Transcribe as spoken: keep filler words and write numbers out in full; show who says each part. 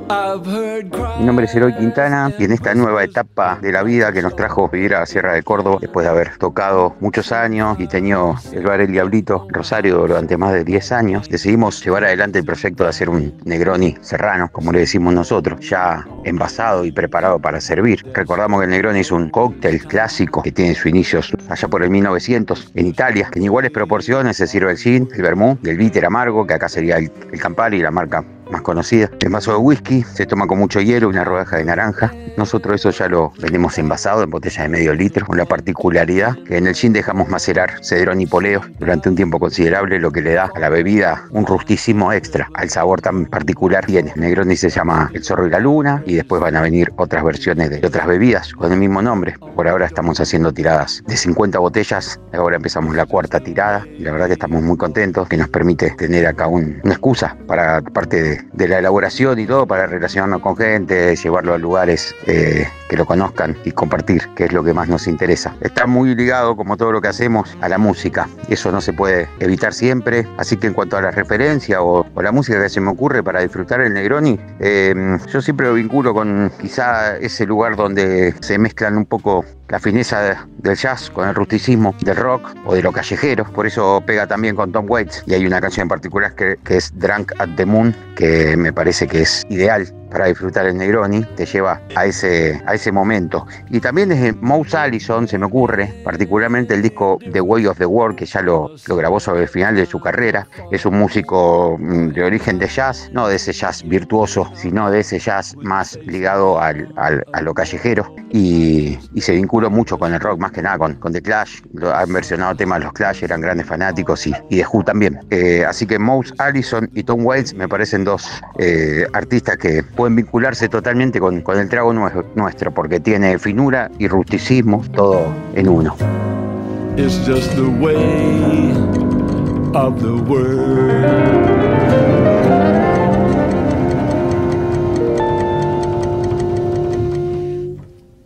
Speaker 1: Mi nombre es Eloy Quintana y en esta nueva etapa de la vida que nos trajo vivir a Sierra de Córdoba, después de haber tocado muchos años y tenido el bar El Diablito Rosario durante más de diez años, decidimos llevar adelante el proyecto de hacer un Negroni serrano, como le decimos nosotros, ya envasado y preparado para servir. Recordamos que el Negroni es un cóctel clásico que tiene sus inicios allá por el mil novecientos en Italia, que en iguales proporciones se sirve el gin, el vermú y el bitter amargo, que acá sería el, el Campari, la marca más conocida. El vaso de whisky se toma con mucho hielo y una rodaja de naranja. Nosotros eso ya lo vendemos envasado en botellas de medio litro, con la particularidad que en el gin dejamos macerar cedrón y poleo durante un tiempo considerable, lo que le da a la bebida un rustísimo extra al sabor tan particular que tiene. El Negroni se llama El Zorro y la Luna y después van a venir otras versiones de otras bebidas con el mismo nombre. Por ahora estamos haciendo tiradas de cincuenta botellas, ahora empezamos la cuarta tirada y la verdad que estamos muy contentos, que nos permite tener acá un, una excusa para parte de de la elaboración y todo, para relacionarnos con gente, llevarlo a lugares eh, que lo conozcan y compartir, que es lo que más nos interesa. Está muy ligado, como todo lo que hacemos, a la música. Eso no se puede evitar siempre, así que en cuanto a la referencia o, o la música que se me ocurre para disfrutar el Negroni, eh, yo siempre lo vinculo con quizá ese lugar donde se mezclan un poco la fineza del jazz con el rusticismo del rock o de lo callejero. Por eso pega también con Tom Waits, y hay una canción en particular que, que es Drunk at the Moon, que me parece que es ideal para disfrutar el Negroni, te lleva a ese, a ese momento. Y también desde Mouse Allison se me ocurre, particularmente el disco The Way of the World, que ya lo, lo grabó sobre el final de su carrera. Es un músico de origen de jazz, no de ese jazz virtuoso, sino de ese jazz más ligado al, al, a lo callejero, y, y se vinculó mucho con el rock, más que nada con, con The Clash. Lo, han versionado temas de los Clash, eran grandes fanáticos, y, y The Who también. Eh, así que Mouse Allison y Tom Waits me parecen dos eh, artistas que pueden vincularse totalmente con, con el trago nuestro, porque tiene finura y rusticismo, todo en uno.
Speaker 2: It's just the way of the world.